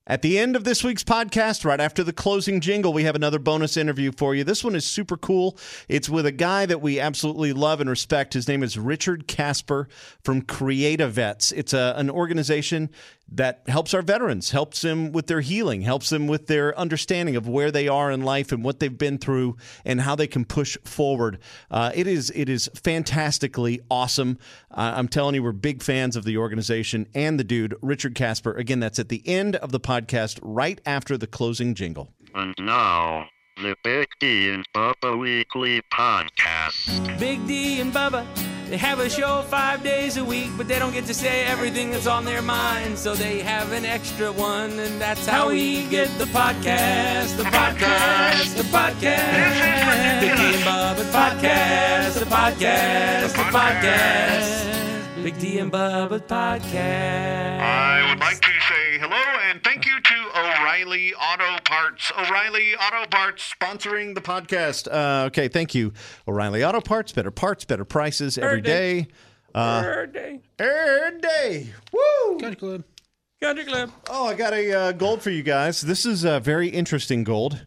At the end of this week's podcast, right after the closing jingle, we have another bonus interview for you. This one is super cool. It's with a guy that we absolutely love and respect. His name is Richard Casper from Create-A-Vets. It's an organization that helps our veterans, helps them with their healing, helps them with their understanding of where they are in life and what they've been through and how they can push forward. It is fantastically awesome. I'm telling you, we're big fans of the organization and the dude, Richard Casper. Again, that's at the end of the podcast, right after the closing jingle. And now, the Big D and Bubba Weekly Podcast. Big D and Bubba, they have a show 5 days a week, but they don't get to say everything that's on their mind, so they have an extra one, and that's how we get the podcast, the podcast, the podcast. Big D and Bubba podcast, the podcast, the podcast. Big D and Bubba podcast. I would like to say hello and thank you to O'Reilly Auto Parts. O'Reilly Auto Parts sponsoring the podcast. Okay, thank you, O'Reilly Auto Parts. Better prices every day. Every day. Woo! Country Club. Oh, I got a gold for you guys. This is a very interesting gold.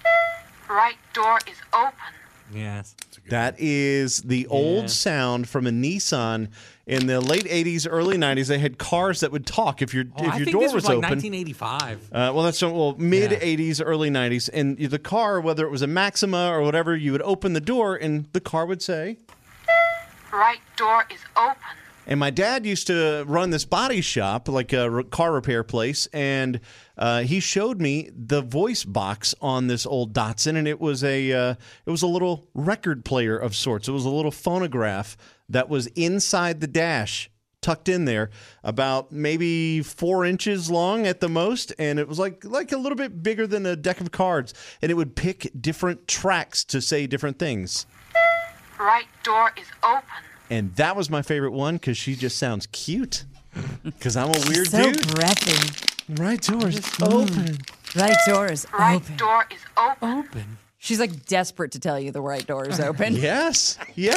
Right door is open. Yes. That is the old sound from a Nissan in the late 80s, early 90s. They had cars that would talk if your door this was like open. 1985. Mid 80s, early 90s, and the car, whether it was a Maxima or whatever, you would open the door and the car would say, Right door is open. And my dad used to run this body shop, like a car repair place, and he showed me the voice box on this old Datsun, and it was a little record player of sorts. It was a little phonograph that was inside the dash, tucked in there, about maybe 4 inches long at the most, and it was like a little bit bigger than a deck of cards, and it would pick different tracks to say different things. Right door is open. And that was my favorite one because she just sounds cute. Because I'm a weird so dude. breathy. Right door is open. Right door is Right open. door is open. She's like desperate to tell you the right door is open. Yes.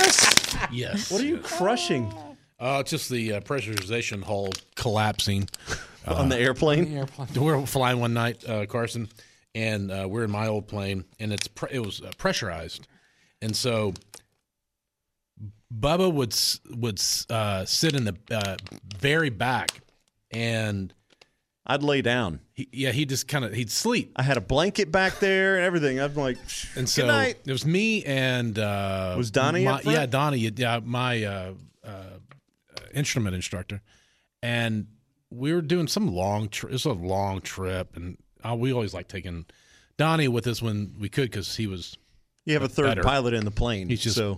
Yes. What are you crushing? Just the pressurization hull collapsing. On the airplane? We're flying one night, Carson, and we're in my old plane, and it was pressurized. And so Bubba would sit in the very back, and I'd lay down. He'd sleep. I had a blanket back there and everything. I'm like, and so good night. It was me and was Donnie up front? Yeah, Donnie, my instrument instructor, and we were doing some long. It was a long trip, and we always liked taking Donnie with us when we could because he was. You have a third better. pilot in the plane. So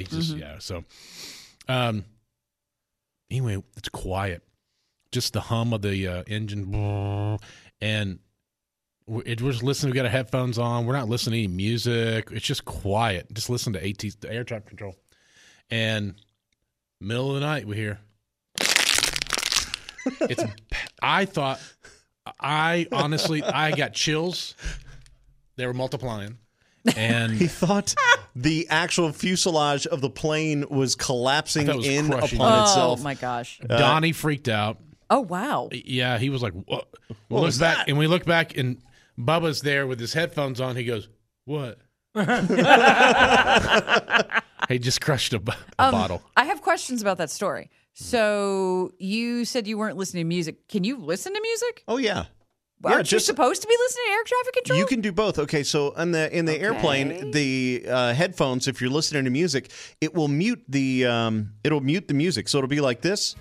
anyway, it's quiet. Just the hum of the engine, and we're just listening. We got our headphones on. We're not listening to any music. It's just quiet. Just listen to the air traffic control. And middle of the night, we hear. I honestly got chills. They were multiplying. And he thought the actual fuselage of the plane was collapsing in upon itself. Oh, my gosh. Donnie freaked out. Oh, wow. Yeah, he was like, "What?" What was that? And we look back, and Bubba's there with his headphones on. He goes, "What?" He just crushed a bottle. I have questions about that story. So you said you weren't listening to music. Can you listen to music? Oh, yeah. Aren't you supposed to be listening to air traffic control? You can do both. Okay, so in the airplane, the headphones, if you're listening to music, it will mute the music. So it'll be like this.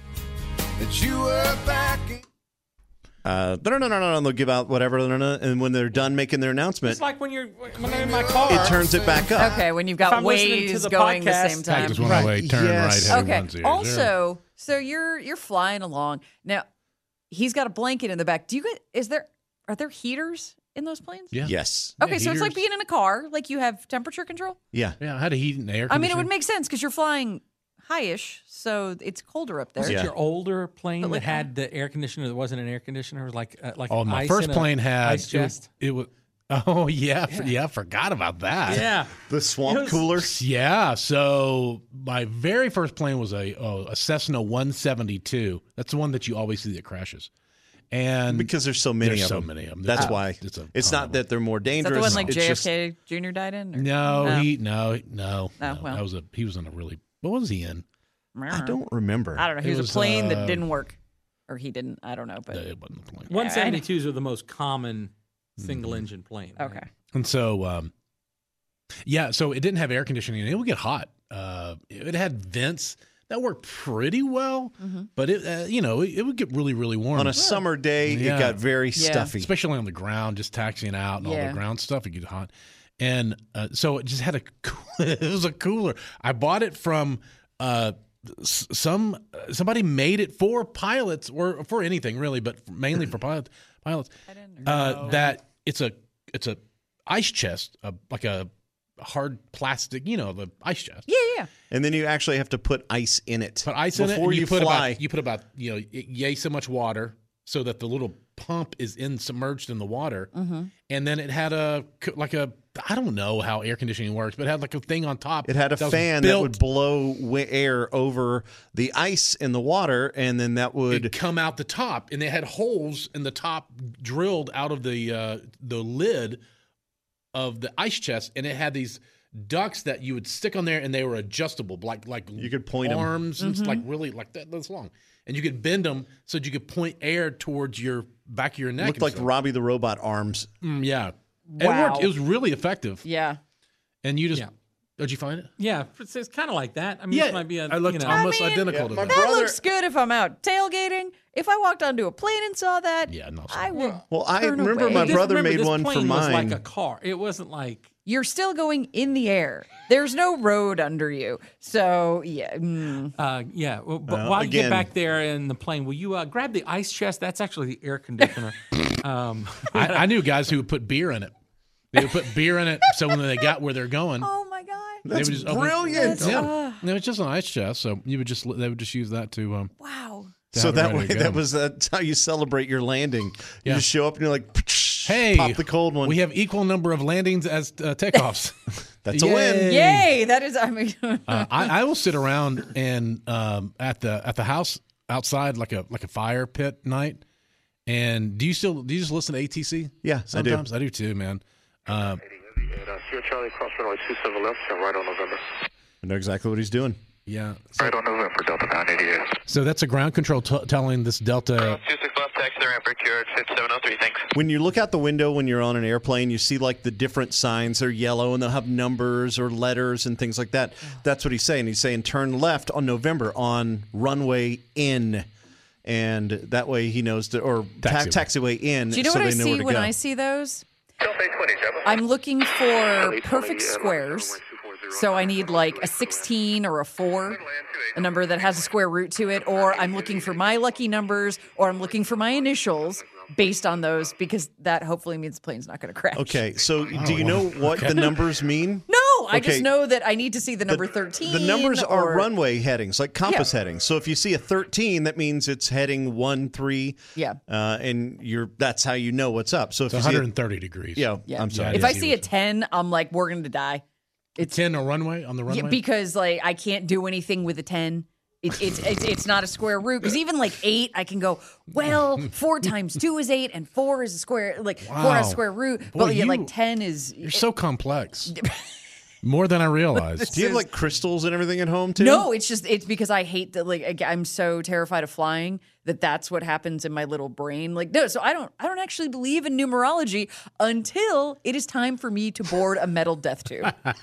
They'll give out whatever, and when they're done making their announcement, It's like when I'm in my car. it turns it back up. Okay, when you've If got I'm listening to waves the going the podcast, same I time. just went away, turn Yes. right. Okay. everyone's ears. Also, so you're flying along. Now, he's got a blanket in the back. Are there heaters in those planes? Yeah. Yes. Okay, so it's like heaters. being in a car, like you have temperature control? Yeah. Yeah, I had a heat and air. I mean, it would conditioner. make sense because you're flying high-ish, so it's colder up there. Was it Yeah. your older plane But like- that had the air conditioner that wasn't an air conditioner? It was like Oh, my ice first in a plane had ice chest? it was. Oh yeah, I forgot about that. Yeah. The swamp It was- cooler. Yeah, so my very first plane was a Cessna 172. That's the one that you always see that crashes. And Because there's so many there's of so them. many of them. That's It's a- why. it's a It's ton not of that they're more Is dangerous. that the one like it's JFK just- Jr. died in? Or? No, Oh, that well. he was in a really. What was he in? I don't remember. I don't know. He It was was, a plane that didn't work, or he didn't. I don't know, but It wasn't the plane. 172s are the most common single engine plane. right? okay. And so, so it didn't have air conditioning, and it would get hot. It had vents that worked pretty well, but it would get really, really warm On a summer day, Yeah. it got very Yeah. stuffy. especially on the ground, just taxiing out and all Yeah. the ground stuff. It get hot, and so it just had it was a cooler. I bought it from somebody made it for pilots or for anything really, but mainly for pilots. That it's a ice chest, like a hard plastic, the ice chest. Yeah. And then you actually have to put ice in it. Put ice in it, before and you put fly. about yay so much water so that the little pump is submerged in the water, and then it had I don't know how air conditioning works, but it had like a thing on top. It had a that was fan that built- would blow air over the ice in the water, and then that would It'd come out the top, and they had holes in the top drilled out of the lid of the ice chest, and it had these ducts that you would stick on there, and they were adjustable, like You could point 'em. arms, and like really like that's long, and you could bend them so that you could point air towards your back of your neck. looked and like stuff. Robbie the Robot arms. Yeah, it Wow. worked. It was really effective, Yeah. and you just Yeah. did you find it? Yeah, it's kind of like that. I mean, this might be a I looked you know, almost I mean, identical to my that. That brother- looks good if I'm out tailgating. If I walked onto a plane and saw that, Yeah, no, I would. Well, I turn remember away. my brother Remember, made this one for plane was mine. like a car. It wasn't like You're still going in the air. There's no road under you. So, yeah. yeah. Well, but Well, while you again- get back there in the plane, will you grab the ice chest? That's actually the air conditioner. I knew guys who would put beer in it. They would put beer in it, so when they got where they're going, Oh, my God. That's they would just open- brilliant. Yeah, it was just an ice chest, so they would just use that to. Wow. to So have it that ready way, to go. that's how you celebrate your landing. You Yeah. just show up and you're like, Hey, pop the cold one. We have equal number of landings as takeoffs. That's a win. Yay. That is, I mean, I will sit around and at the house outside like a fire pit night. And do you just listen to ATC? Yeah, I do. sometimes I do too, man. Sierra Charlie, cross runway 27 left, turn right on November. I know exactly what he's doing. Yeah. Right on November, Delta 988. So that's a ground control telling this Delta. 26 left, taxi there, ramp Cured, 5703, thanks. When you look out the window when you're on an airplane, you see like the different signs. They're yellow and they'll have numbers or letters and things like that. That's what he's saying. He's saying turn left on November on runway in. And that way he knows or taxiway in. do you know so what I they know see where to when go. I see those? Delta 820, Java. I'm looking for perfect squares. So I need like a 16 or a 4, a number that has a square root to it, or I'm looking for my lucky numbers, or I'm looking for my initials based on those because that hopefully means the plane's not going to crash. Okay, so do you know what the numbers mean? No, I just Okay. know that I need to see the number 13. The numbers are or- runway headings, like compass Yeah. headings. So if you see a 13, that means it's heading 1-3. Yeah. And that's how you know what's up. So if It's you see 130 degrees. yeah, Yeah. I'm sorry. If Yeah, I see a 10, I'm like, we're going to die. It's 10 a runway on the runway. Yeah, because like I can't do anything with a 10. It's not a square root because even like 8, I can go, well, 4 times 2 is 8 and 4 is a square, like 4 has a square root. Boy, but yeah, like you- 10 is. You're so complex. More than I realized. Do you have like crystals and everything at home too? No, it's because I hate that. Like I'm so terrified of flying that's what happens in my little brain. Like no, so I don't actually believe in numerology until it is time for me to board a metal death tube.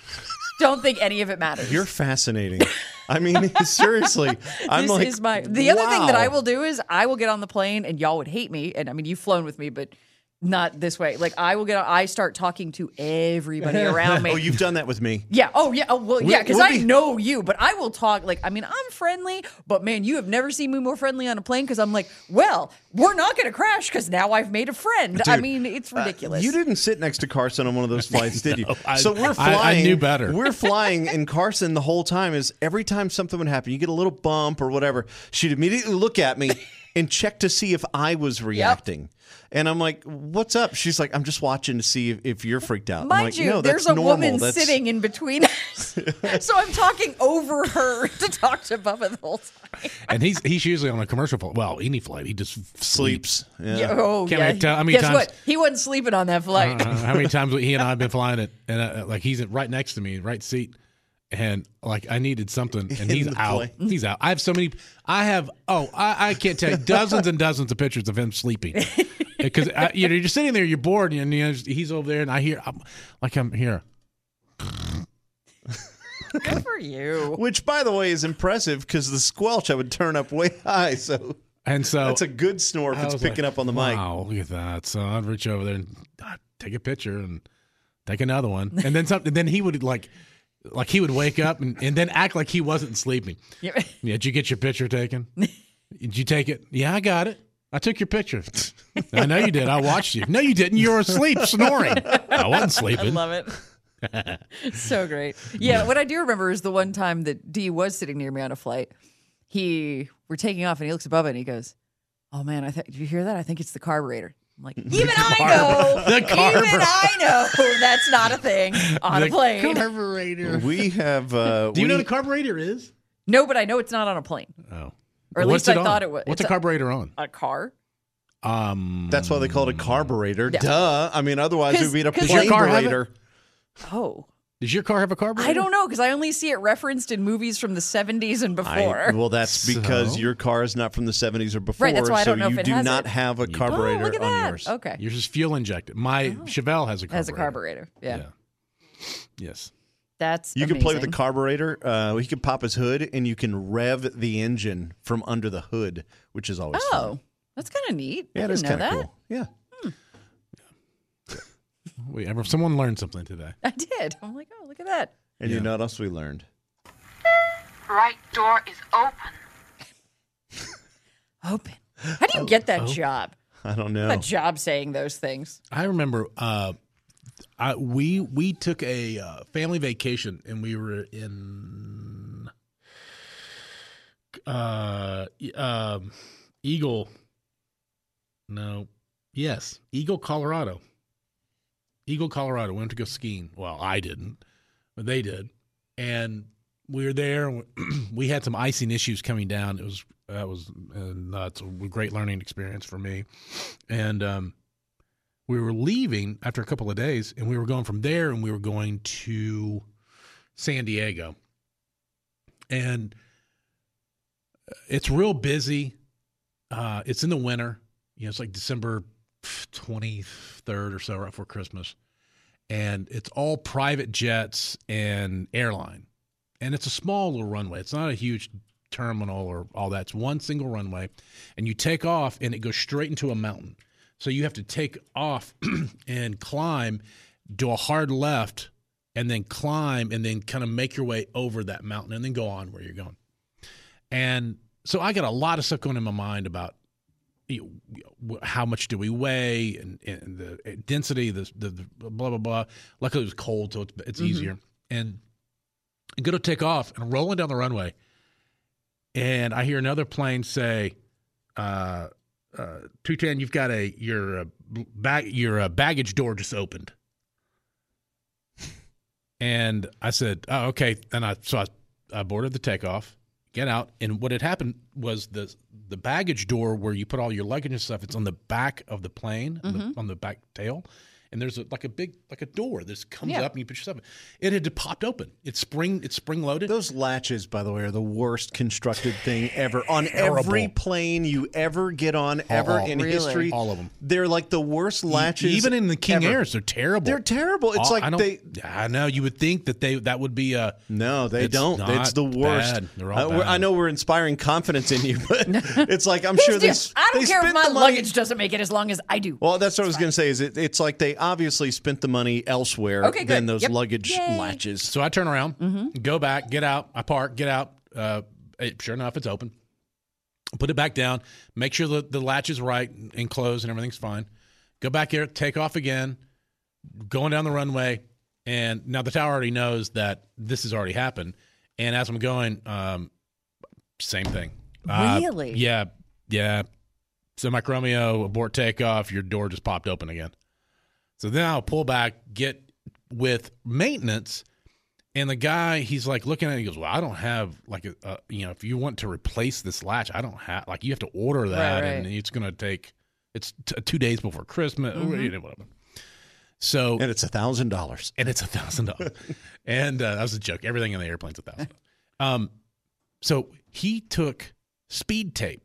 Don't think any of it matters. You're fascinating. I mean, seriously. I'm This like, is the other thing that I wow. will do is I will get on the plane and y'all would hate me. And I mean, you've flown with me, but not this way. Like I start talking to everybody around me. Oh, you've done that with me. Yeah. Oh, yeah. Oh, well, yeah. Because we'll I be- know you, but I will talk. Like, I mean, I'm friendly, but man, you have never seen me more friendly on a plane. Because I'm like, well, we're not going to crash because now I've made a friend. I Dude, mean, it's ridiculous. You didn't sit next to Carson on one of those flights, did you? I- So we're I flying. knew better. We're flying, and Carson the whole time is every time something would happen, you get a little bump or whatever, she'd immediately look at me. and checked to see if I was reacting. And I'm like, what's up? She's like, I'm just watching to see if you're freaked out. I'm Mind like, you, no, there's that's a normal. woman That's... sitting in between us. So I'm talking over her to talk to Bubba the whole time. And he's usually on a commercial flight. Well, any flight, he just sleeps. Yeah. Yeah, oh, Can't yeah. really tell how many Guess times- what? He wasn't sleeping on that flight. How many times he and I have been flying it, and like he's right next to me, right seat, and like I needed something, and he's the out. plane. He's out. I have so many. I can't tell you dozens and dozens of pictures of him sleeping. Because you're sitting there, you're bored, and he's over there, and I'm here. Good for you. Which, by the way, is impressive because the squelch I would turn up way high. So that's a good snore if I it's was picking like, up on the mic. Wow, look at that. So I'd reach over there and I'd take a picture and take another one, and then something. Then he would like he would wake up and then act like he wasn't sleeping. Yeah, did you get your picture taken? Did you take it? Yeah, I got it. I took your picture. I know you did. I watched you. No, you didn't. You were asleep, snoring. I wasn't sleeping. I love it. So great. Yeah, what I do remember is the one time that Dee was sitting near me on a flight. We're taking off, and he looks at Bubba, and he goes, "Oh, man, did you hear that? I think it's the carburetor." I'm like, even I know. Even I know that's not a thing on a plane. Carburetor. We have. Do you know what a carburetor is? No, but I know it's not on a plane. Oh. Or at least I thought it was. What's a carburetor on? A car? That's why they call it a carburetor. Yeah. Duh. I mean, otherwise it would be a Does your car have it? plane-burator. Oh. Does your car have a carburetor? I don't know, because I only see it referenced in movies from the 70s and before. Well, that's because So? your car is not from the 70s or before. Right, that's why I don't know so if you it do has not it. have a Oh, carburetor look at on that. yours. Okay. Yours is fuel injected. My Chevelle has a carburetor. Has a carburetor. Yeah. Yes. That's You can play with the amazing. carburetor. He can pop his hood, and you can rev the engine from under the hood, which is always fun. Oh, that's kind of neat. Yeah, I it is didn't know kind of that. cool. Yeah. Someone learned something today. I did. I'm like, oh, look at that. And you know what else we learned? Right door is open. Open. How do you get that job? I don't know. A job saying those things. I remember we took a family vacation, and we were in Eagle, Colorado. Eagle, Colorado. We went to go skiing. Well, I didn't, but they did. And we were there. And we had some icing issues coming down. That was nuts. A great learning experience for me. And we were leaving after a couple of days, and we were going from there, and we were going to San Diego. And it's real busy. It's in the winter. It's like December 23rd or so, right before Christmas. And it's all private jets and airline. And it's a small little runway. It's not a huge terminal or all that. It's one single runway. And you take off, and it goes straight into a mountain. So you have to take off and climb, do a hard left, and then climb, and then kind of make your way over that mountain, and then go on where you're going. And so I got a lot of stuff going in my mind about how much do we weigh and the density, the blah, blah, blah. Luckily, it was cold, so it's easier. And I go to take off, and I'm rolling down the runway, and I hear another plane say, 210, you've got your baggage door just opened. And I said, oh, okay. And I boarded the takeoff, get out. And what had happened was the baggage door where you put all your luggage and stuff, it's on the back of the plane, on the back tail. And there's a door that comes up and you put your stuff in. It had popped open. It's spring loaded. Those latches, by the way, are the worst constructed thing ever. On every plane you ever get on, in history. All of them. They're like the worst latches. Even in the King ever. Airs, they're terrible. They're terrible. It's I know. You would think that would be a... No, they don't. It's the worst. Bad. They're all bad. I know we're inspiring confidence in you, but it's like I'm sure they I don't care if spent my the money. luggage doesn't make it as long as I do. Well, that's what I was going to say. Is it's like they obviously spent the money elsewhere than those luggage latches. So I turn around, go back, get out. I park, get out. Sure enough, it's open. Put it back down. Make sure the latch is right and closed and everything's fine. Go back here, take off again, going down the runway. And now the tower already knows that this has already happened. And as I'm going, same thing. Really? Yeah. semi-chromeo, abort takeoff, your door just popped open again. So then I'll pull back, get with maintenance, and the guy, he's like looking at it, he goes, well, I don't have like if you want to replace this latch, I don't have, like, you have to order that, Right. and it's going to take, it's 2 days before Christmas, whatever. So, And it's $1,000. and it's $1,000. And that was a joke. Everything in the airplane's $1,000. So he took speed tape,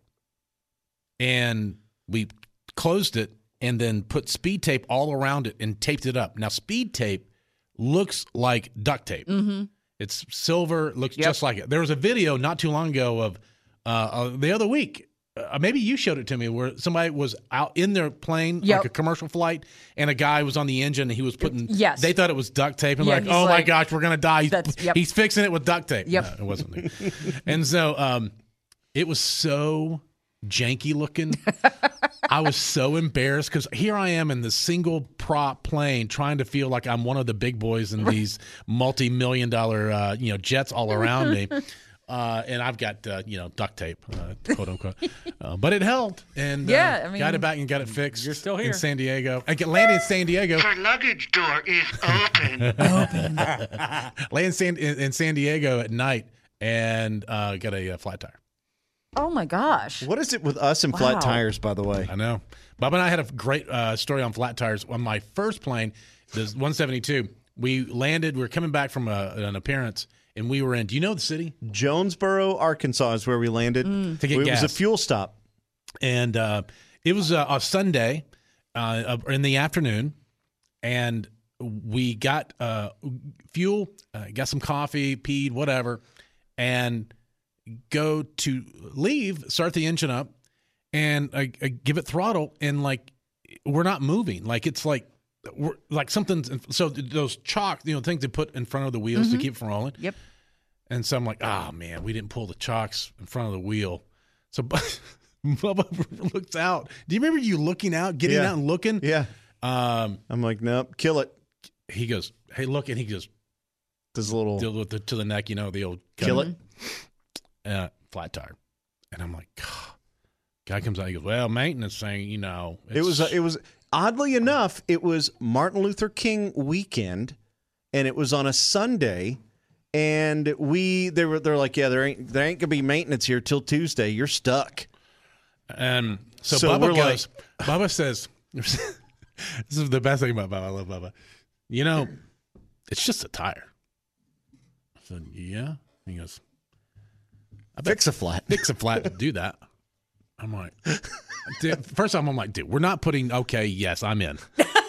and we closed it and then put speed tape all around it and taped it up. Now, speed tape looks like duct tape. Mm-hmm. It's silver, looks just like it. There was a video not too long ago of the other week. Maybe you showed it to me, where somebody was out in their plane, like a commercial flight, and a guy was on the engine, and he was putting. Yes. They thought it was duct tape, and Yeah, like, he's oh my like, gosh, we're gonna die. Yep. He's fixing it with duct tape. Yep. No, it wasn't. And so, it was so janky looking. I was so embarrassed because here I am in the single prop plane trying to feel like I'm one of the big boys in these multi-million-dollar jets all around me. And I've got, duct tape, quote unquote. But it held. And got it back and got it fixed. You're still here. In San Diego. I landed in San Diego. Your luggage door is open. Landed in San Diego at night and got a flat tire. Oh my gosh. What is it with us and flat tires, by the way? I know. Bob and I had a great story on flat tires. On my first plane, the 172, we landed. We were coming back from an appearance, and we were in, do you know the city? Jonesboro, Arkansas is where we landed. To get It gas. was a fuel stop. And it was a Sunday in the afternoon, and we got fuel, got some coffee, peed, whatever, and go to leave, start the engine up, and I give it throttle, and like we're not moving. Like it's like we're like something's. So those chalk, things they put in front of the wheels to keep it from rolling. Yep. And so I'm like, oh man, we didn't pull the chocks in front of the wheel. So Bubba looks out. Do you remember you looking out, getting out and looking? Yeah. I'm like, nope, kill it. He goes, hey, look, and he goes, Does a little deal with to the neck, the old kill it. Flat tire. And I'm like, God. Guy comes out, he goes, well, maintenance thing, It was oddly enough, it was Martin Luther King weekend, and it was on a Sunday. And they're like, yeah, there ain't gonna be maintenance here till Tuesday. You're stuck. And so So Bubba we're goes, Bubba says, this is the best thing about Bubba. I love Bubba. It's just a tire. I said, yeah. He goes, Fix a flat. fix a flat to do that. I'm like, dude, first time I'm like, dude, we're not putting, okay, yes, I'm in.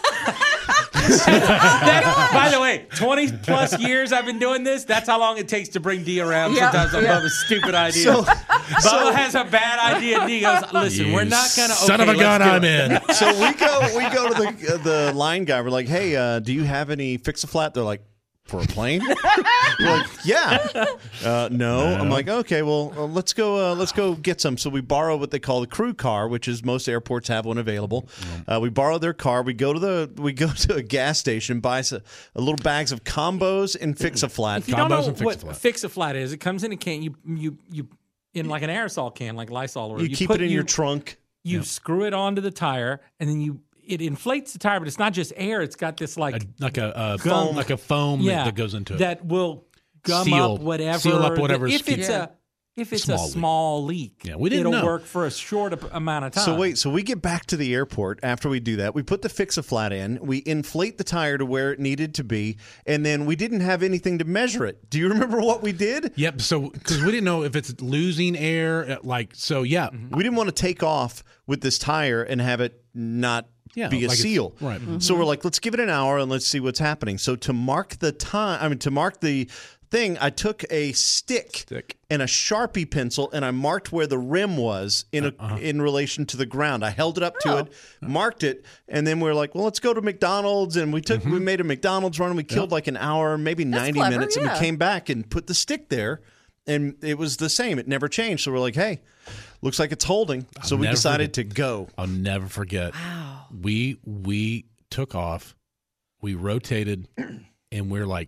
By the way, 20 plus years I've been doing this. That's how long it takes to bring D around sometimes on Bubba's stupid ideas. Bubba has a bad idea, and D goes, listen, we're not going to, son of a gun, I'm in. So we go to the line guy. We're like, hey, do you have any fix a flat? They're like, for a plane? We're like, yeah. No. I'm like, okay, well, let's go get some. So we borrow what they call the crew car, which is most airports have one available. We borrow their car. We go to a gas station, buy a little bags of combos and fix a flat. If you don't know Combos and what Fix-A-Flat. Fix-A-Flat is, it comes in a can. You in like an aerosol can, like Lysol, or You keep it in your trunk. You screw it onto the tire, and then it inflates the tire, but it's not just air. It's got this like a gum. foam that goes into it. that will gum Seal up whatever. whatever's If it's Small a leak. small leak, Yeah, we didn't it'll know. work for a short amount of time. So we get back to the airport after we do that. We put the Fix-A-Flat in. We inflate the tire to where it needed to be, and then we didn't have anything to measure it. Do you remember what we did? Yep. So because we didn't know if it's losing air, We didn't want to take off with this tire and have it not be a like it's- seal. right. So we're like, let's give it an hour and let's see what's happening. So to mark the thing, I took a stick and a Sharpie pencil, and I marked where the rim was in relation to the ground. I held it up to it, marked it, and then we were like, well, let's go to McDonald's. And we made a McDonald's run, and we killed like an hour, maybe 90 clever, minutes, and we yeah. came back and put the stick there, and it was the same. It never changed. So we're like, hey, looks like it's holding. So we never decided forget. to go. I'll never forget. Wow. We took off, we rotated, and we're like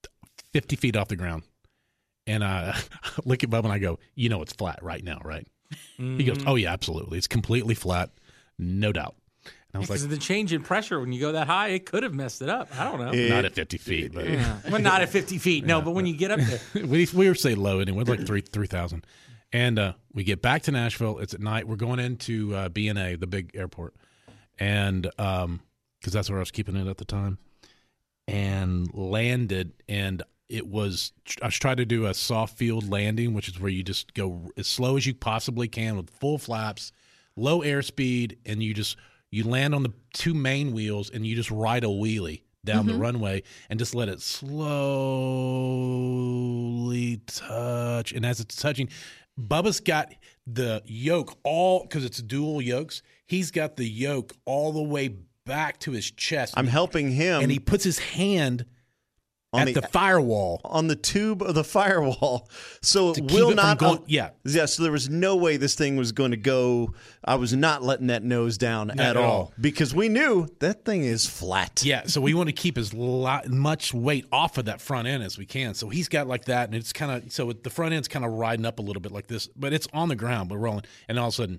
50 feet off the ground. And I look at Bubba and I go, it's flat right now, right? He goes, "Oh yeah, absolutely. It's completely flat, no doubt." And I was Because like, of the change in pressure when you go that high, it could have messed it up. I don't know. "Not at 50 feet, but Well, not at 50 feet. No, but when you get up there. we were say low anyway, like 3,000." And we get back to Nashville. It's at night. We're going into B&A, the big airport, and because that's where I was keeping it at the time, and landed. And I was trying to do a soft field landing, which is where you just go as slow as you possibly can with full flaps, low airspeed, and you land on the two main wheels and you just ride a wheelie down the runway and just let it slowly touch. And as it's touching, Bubba's got the yoke because it's dual yokes. He's got the yoke all the way back to his chest. I'm helping him. And he puts his hand at the firewall. On the tube of the firewall. So it To keep will it from not going- yeah. Yeah, so there was no way this thing was going to go. I was not letting that nose down at all. Because we knew that thing is flat. Yeah, so we want to keep as much weight off of that front end as we can. So he's got like that, and it's kind of so the front end's kind of riding up a little bit like this, but it's on the ground, but rolling, and all of a sudden,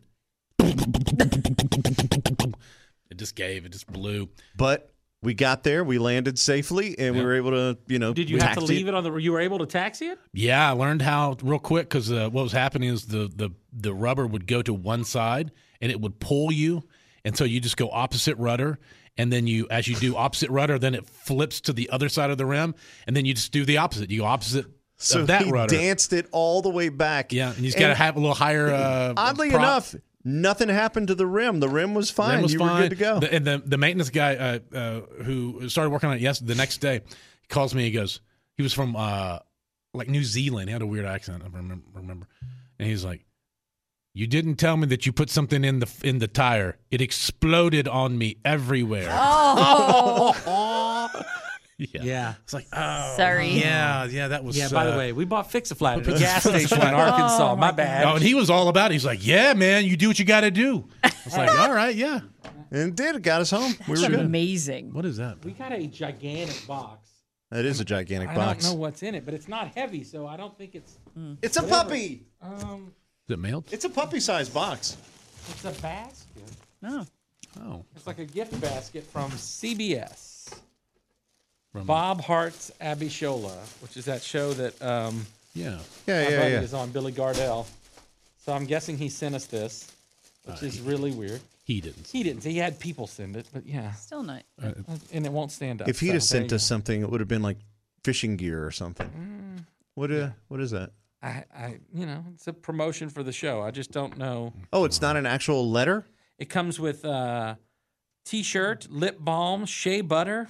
it just blew. But we got there, we landed safely, and we were able to, Did you have to taxi leave it on the? You were able to taxi it? Yeah, I learned how real quick because what was happening is the rubber would go to one side and it would pull you, and so you just go opposite rudder, and then as you do opposite rudder, then it flips to the other side of the rim, and then you just do the opposite. You go opposite of that he rudder. danced it all the way back. Yeah, and you just got to have a little higher. Oddly prop. enough, nothing happened to the rim. The rim was fine. Rim was you fine. were good to go. And the maintenance guy who started working on it the next day, he calls me. He goes, he was from like New Zealand. He had a weird accent. I remember. And he's like, "You didn't tell me that you put something in the tire. It exploded on me everywhere." Oh, Yeah. It's like, oh, Sorry. Yeah, that was. Yeah, by the way, we bought Fix-A-Flat at a gas station in Arkansas. My bad. Oh, and he was all about it. He's like, "Yeah, man, you do what you got to do." I was like, "All right, yeah." And it did. It got us home. We that's were good. amazing. What is that? We got a gigantic box. That is a gigantic I box. don't know what's in it, but it's not heavy, so I don't think it's. It's a puppy. Is it mailed? It's a puppy-sized box. It's a basket. Oh. Oh, It's like a gift basket from CBS. Bob Hart's Abishola, which is that show that yeah. Yeah, my yeah, buddy yeah. is on, Billy Gardell. So I'm guessing he sent us this, which is really weird. He didn't. He didn't. He had people send it, but yeah. Still not. And it won't stand up. If he'd so have there sent you us something, it would have been like fishing gear or something. What is that? go. It's a promotion for the show. I just don't know. Oh, it's not an actual letter? It comes with T-shirt, lip balm, shea butter,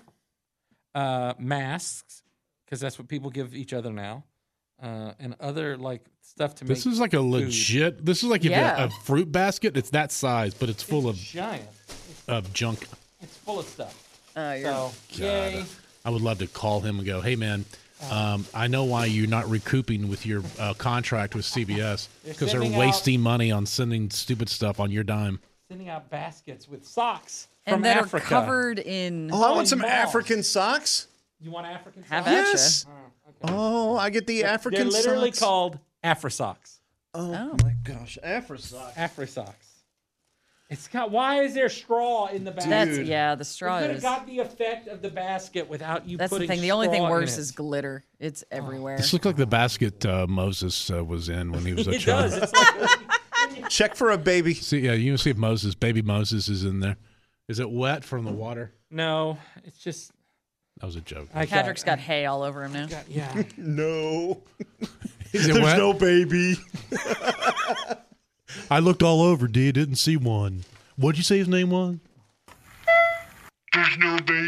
masks, because that's what people give each other now, and other like stuff to make. This is like a legit. This is like if Yeah. a fruit basket. It's that size, but it's full of giant. junk. It's full of stuff. You're So yay! I would love to call him and go, "Hey, man, I know why you're not recouping with your contract with CBS because they're sending wasting money on sending stupid stuff on your dime." Sending out baskets with socks from and that Africa. are covered in. Oh, I want in some balls. African socks. You want African Have socks? at Yes. Oh, I get the African They're literally socks. called Afro socks. Oh, Oh. my gosh, Afro socks. Afro socks. It's got. Why is there straw in the basket? That's Dude. the straw You could have is. got the effect of the basket without you That's the putting thing. The only thing straw in worse it. is glitter. It's everywhere. This looks like the basket Moses was in when he was a It child. does. It's like Check for a baby. See, yeah, you can see if baby Moses is in there. Is it wet from the water? no. It's just. That was a joke. Patrick's got hay all over him now. Yeah. No. Is it There's wet? no baby. I looked all over, D. Didn't see one. What'd you say his name was? There's no baby.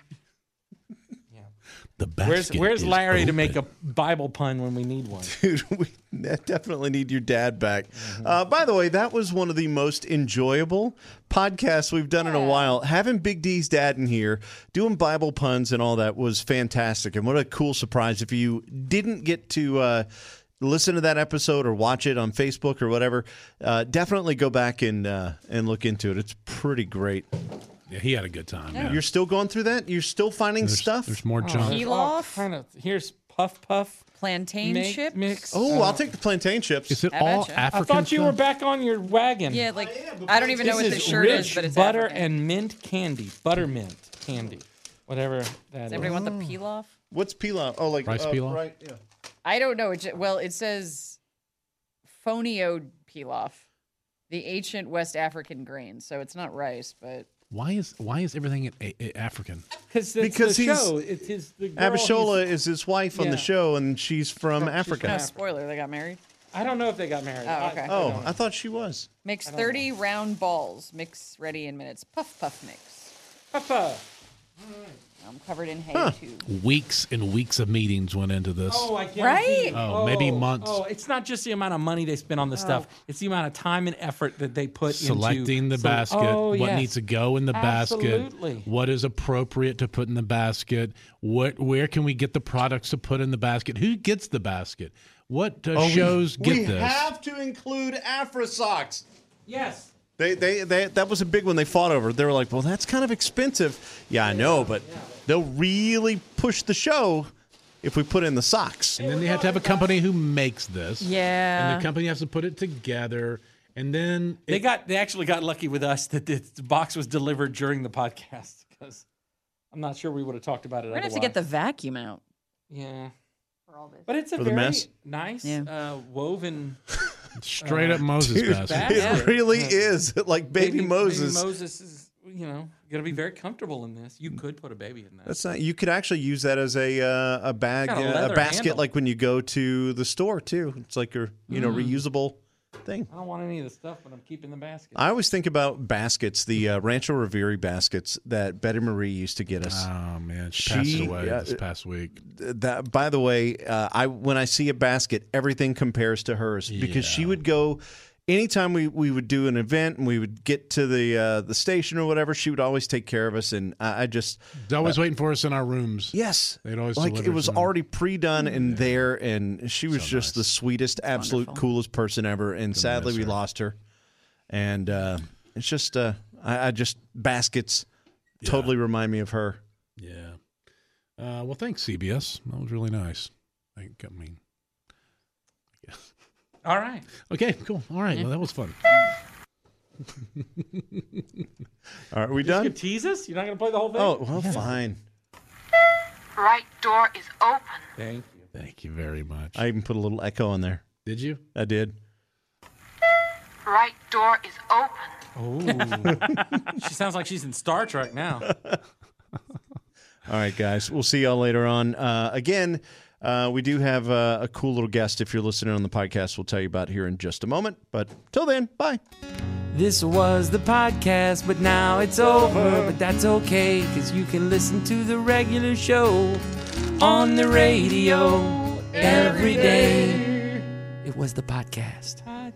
The basket. Where's is Larry to open. make a Bible pun when we need one? Dude, we definitely need your dad back. By the way, that was one of the most enjoyable podcasts we've done in a while. Having Big D's dad in here, doing Bible puns and all that was fantastic. And what a cool surprise. If you didn't get to listen to that episode or watch it on Facebook or whatever, definitely go back and look into it. It's pretty great. Yeah, he had a good time. Yeah. You're still going through that? You're still finding stuff? There's more junk. Peel off? Here's puff Plantain chips. mix. Oh, I'll take the plantain chips. Is it I all betcha. African? I thought you stuff? were back on your wagon. Yeah, like I don't even know what This the is shirt rich is, but it's butter African. and mint candy. Buttermint candy. Whatever that Does is. everybody want the pilaf? What's pilaf? Oh, like Rice pilaf? Right. Yeah. I don't know. It says fonio pilaf, the ancient West African grain. So it's not rice, but Why is everything African? Because the he's- show. It's his the girl. Abishola is his wife on Yeah. the show, and she's from She's Africa. no Africa. spoiler. They got married. I don't know if they got married. Oh, okay. Oh, I thought she was. Mix 30 round balls. Mix ready in minutes. Puff puff mix. Papa. I'm covered in hay too. Weeks and weeks of meetings went into this. Oh, I guarantee Right? you. Oh, maybe months. Oh, it's not just the amount of money they spend on this stuff. It's the amount of time and effort that they put Selecting into the basket, what yes. needs to go in the Absolutely. basket, what is appropriate to put in the basket, where can we get the products to put in the basket, who gets the basket, what shows get we this. have to include Afro socks. Yes. They that was a big one they fought over. They were like, well, that's kind of expensive. Yeah, I know, but they'll really push the show if we put in the socks. And then they have to have a company who makes this. Yeah. And the company has to put it together. And then They actually got lucky with us that the box was delivered during the podcast because I'm not sure we would have talked about it. We're gonna have to get the vacuum out. yeah. For all this. But it's a For the very mess? nice Yeah. woven straight up Moses basket. basket. It really is like baby Moses. Baby Moses is, going to be very comfortable in this. You could put a baby in that. That's not. You could actually use that as a bag, It's got a a leather basket, handle. like when you go to the store too. It's like your reusable thing. I don't want any of the stuff, but I'm keeping the basket. I always think about baskets, the Rancho Riveri baskets that Betty Marie used to get us. Oh, man. She passed away this past week. That, by the way, when I see a basket, everything compares to hers because she would go. Anytime we would do an event and we would get to the station or whatever, she would always take care of us. And I just They're always waiting for us in our rooms. yes, They'd always like deliver it was something. already pre-done and there, and she was just the sweetest, absolute wonderful. coolest person ever. And sadly, miss we her. lost her. And it's just I just baskets totally remind me of her. Yeah. Well, thanks, CBS. That was really nice. I mean, All right. okay, cool. All right. Well, that was fun. All right, are we You done? could tease us? You're not going to play the whole thing? Oh well, fine. Right door is open. Thank you. Thank you very much. I even put a little echo in there. Did you? I did. Right door is open. Oh. She sounds like she's in Star Trek now. All right, guys. We'll see y'all later on. Again, we do have a cool little guest. If you're listening on the podcast, we'll tell you about here in just a moment. But till then, bye. This was the podcast, but now it's over. But that's okay, because you can listen to the regular show on the radio every day. It was the podcast.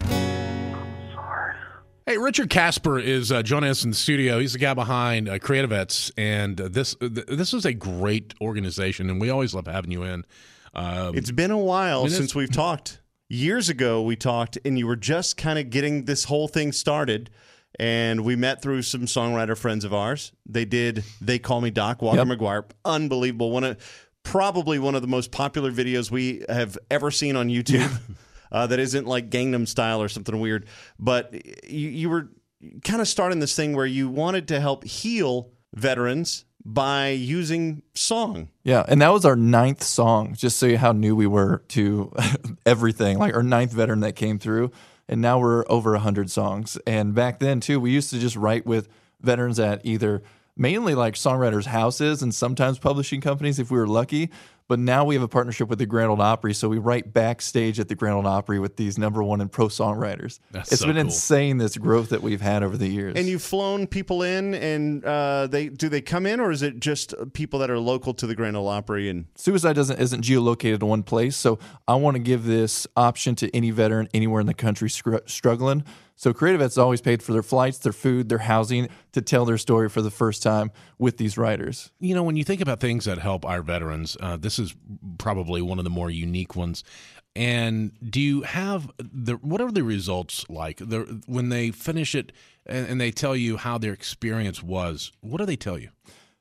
Hey, Richard Casper is joining us in the studio. He's the guy behind Creative Vets, and this is a great organization, and we always love having you in. It's been a while Minutes- since we've talked. Years ago, we talked, and you were just kind of getting this whole thing started. And we met through some songwriter friends of ours. They Call Me Doc, Walker McGuire. Unbelievable. Probably one of the most popular videos we have ever seen on YouTube. That isn't like Gangnam Style or something weird. But you were kind of starting this thing where you wanted to help heal veterans by using song. Yeah, and that was our 9th song, just so you how new we were to everything, like our 9th veteran that came through. And now we're over 100 songs. And back then, too, we used to just write with veterans at either mainly like songwriters' houses and sometimes publishing companies if we were lucky. But now we have a partnership with the Grand Ole Opry, so we write backstage at the Grand Ole Opry with these #1 and pro songwriters. That's It's so been cool. insane, this growth that we've had over the years. And you've flown people in, and do they come in, or is it just people that are local to the Grand Ole Opry? And Suicide isn't geolocated in one place, so I want to give this option to any veteran anywhere in the country struggling. So Creative Vets always paid for their flights, their food, their housing to tell their story for the first time with these writers. You know, when you think about things that help our veterans, this is probably one of the more unique ones. And do you have what are the results like when they finish it and they tell you how their experience was? What do they tell you?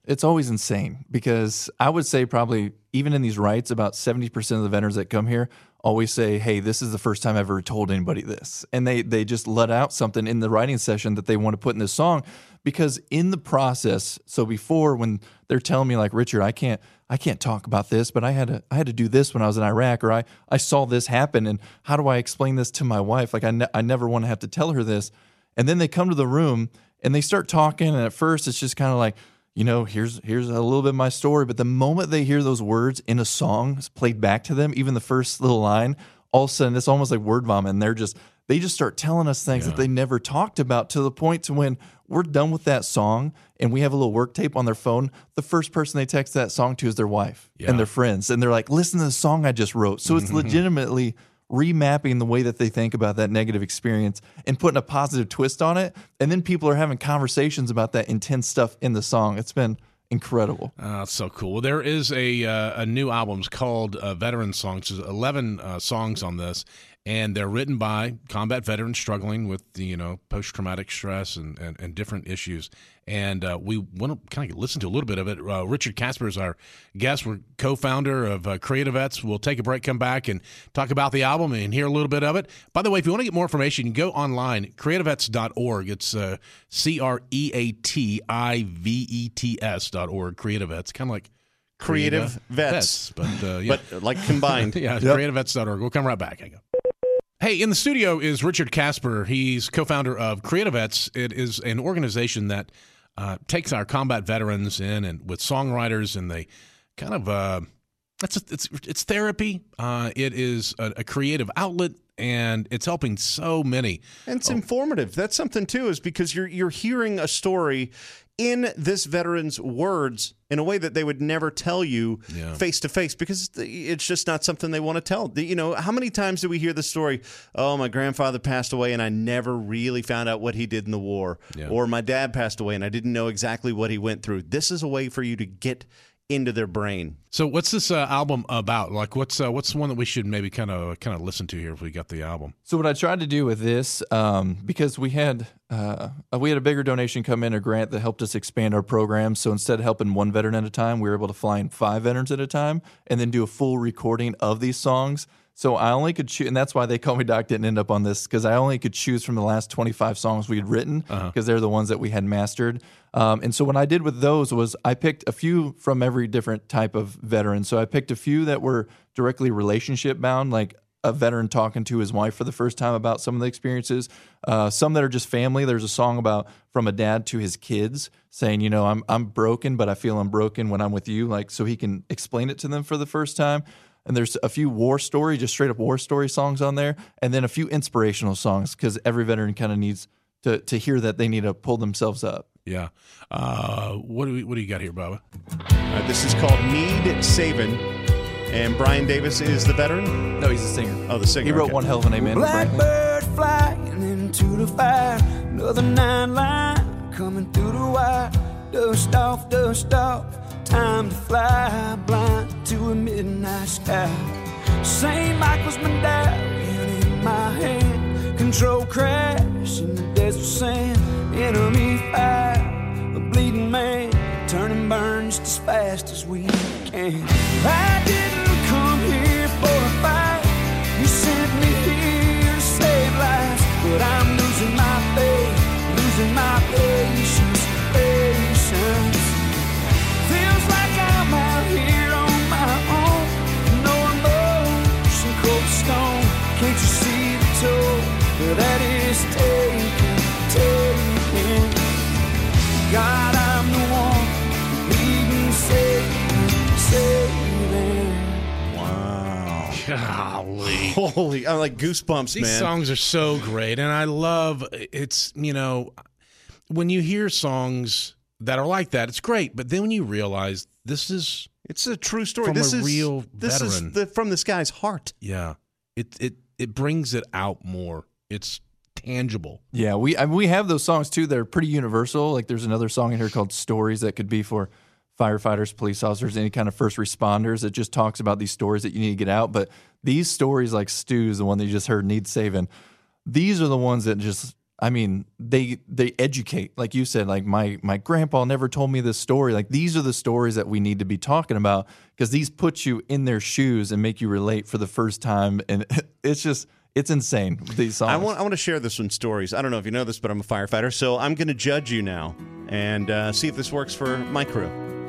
It's always insane because I would say probably even in these rights, about 70% of the veterans that come here always say, hey, this is the first time I've ever told anybody this. And they just let out something in the writing session that they want to put in this song because in the process, so before when they're telling me like, Richard, I can't talk about this, but I had to do this when I was in Iraq, or I saw this happen, and how do I explain this to my wife? Like I never want to have to tell her this. And then they come to the room and they start talking, and at first it's just kind of like, here's a little bit of my story. But the moment they hear those words in a song played back to them, even the first little line, all of a sudden it's almost like word vomit. And they just start telling us things that they never talked about, to the point to when we're done with that song and we have a little work tape on their phone, the first person they text that song to is their wife and their friends. And they're like, listen to the song I just wrote. So it's legitimately remapping the way that they think about that negative experience and putting a positive twist on it. And then people are having conversations about that intense stuff in the song. It's been incredible. That's so cool. Well, there is a new album. It's called Veteran Songs. There's 11 songs on this, and they're written by combat veterans struggling with post-traumatic stress and different issues. And we want to kind of listen to a little bit of it. Richard Casper is our guest. We're co-founder of Creative Vets. We'll take a break, come back, and talk about the album and hear a little bit of it. By the way, if you want to get more information, you can go online, creativevets.org. It's creativevets.org, Creative Vets. Kind of like Creative Vets. But like combined. creativevets.org. We'll come right back. Hang on. Hey, in the studio is Richard Casper. He's co-founder of Creative Vets. It is an organization that takes our combat veterans in and with songwriters, and they kind of it's therapy. It is a creative outlet, and it's helping so many. And it's informative. That's something too, is because you're hearing a story in this veteran's words in a way that they would never tell you face to face, because it's just not something they want to tell. How many times do we hear the story, oh, my grandfather passed away and I never really found out what he did in the war, or my dad passed away and I didn't know exactly what he went through. This is a way for you to get into their brain. So what's this album about? Like what's the one that we should maybe kind of listen to here if we got the album? So what I tried to do with this, because we had a bigger donation come in, a grant that helped us expand our program. So instead of helping one veteran at a time, we were able to fly in 5 veterans at a time and then do a full recording of these songs. So I only could choose, and that's why they call me Doc, didn't end up on this, because I only could choose from the last 25 songs we had written, because they're the ones that we had mastered. And so what I did with those was I picked a few from every different type of veteran. So I picked a few that were directly relationship bound, like a veteran talking to his wife for the first time about some of the experiences. Some that are just family. There's a song about from a dad to his kids saying, I'm broken, but I feel I'm broken when I'm with you, like so he can explain it to them for the first time. And there's a few war story, just straight up war story songs on there, and then a few inspirational songs, because every veteran kind of needs to hear that they need to pull themselves up. Yeah. What do you got here, Bubba? This is called Need Savin', and Brian Davis is the veteran? No, he's the singer. Oh, the singer. He wrote One Hell of a Name. Blackbird flying into the fire, another 9 line coming through the wire. Dust off, time to fly blind to a midnight sky. St. Michael's medallion in my hand, control crash in the desert sand. Enemy fire, a bleeding man, turning burn just as fast as we can. I didn't come here for a fight, you sent me here to save lives, but I'm losing my faith, losing my patience. Feels like I'm out here on my own, no emotion, cold stone. Can't you see the toll that is taking? God, I'm the one leading, saving. Golly. Holy, I'm like goosebumps, These man. These songs are so great, and I love it's, when you hear songs that are like that, it's great, but then when you realize it's a true story. From a real veteran. This is from this guy's heart. Yeah. It brings it out more. It's tangible. Yeah, we have those songs too that are pretty universal. Like there's another song in here called Stories that could be for firefighters, police officers, any kind of first responders. It just talks about these stories that you need to get out. But these stories, like Stu's, the one that you just heard, Need Saving, these are the ones that just I mean, they educate, like you said, like my grandpa never told me this story. Like these are the stories that we need to be talking about because these put you in their shoes and make you relate for the first time. And it's insane, these songs. I want to share this one stories. I don't know if you know this, but I'm a firefighter, so I'm going to judge you now and see if this works for my crew.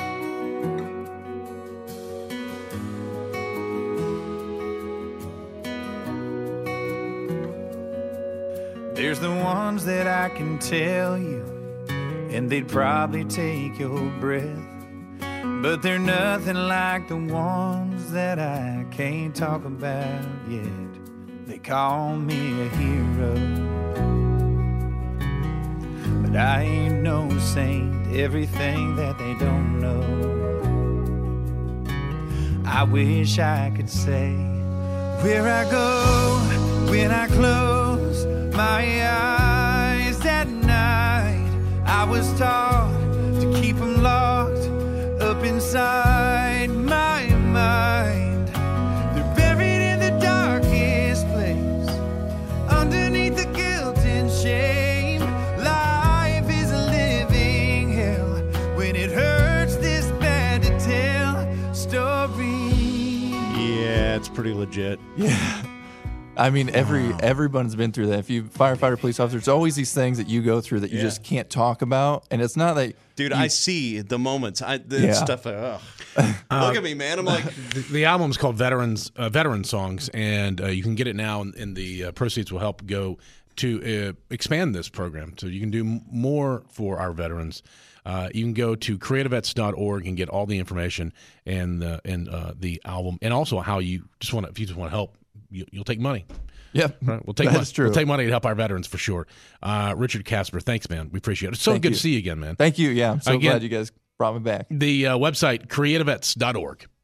There's the ones that I can tell you, and they'd probably take your breath. But they're nothing like the ones that I can't talk about yet. They call me a hero, but I ain't no saint, everything that they don't know. I wish I could say where I go when I close my eyes at night. I was taught to keep them locked up inside my mind. They're buried in the darkest place, underneath the guilt and shame. Life is a living hell when it hurts this bad to tell stories. Yeah, it's pretty legit. Yeah. I mean, everyone's been through that. If you firefighter, police officer, it's always these things that you go through that you just can't talk about, and it's not that. Dude, I see the moments. Stuff. Look at me, man. I'm like, the album's called Veteran Songs, and you can get it now, and the proceeds will help go to expand this program, so you can do more for our veterans. You can go to creativevets.org and get all the information and the album, and also how you if you just want to help. You'll take money. Yep. Right? We'll take money. True. We'll take money to help our veterans for sure. Richard Casper, thanks, man. We appreciate it. It's so good to see you again, man. Thank you. Yeah, I'm so glad you guys brought me back. The website, creativevets.org.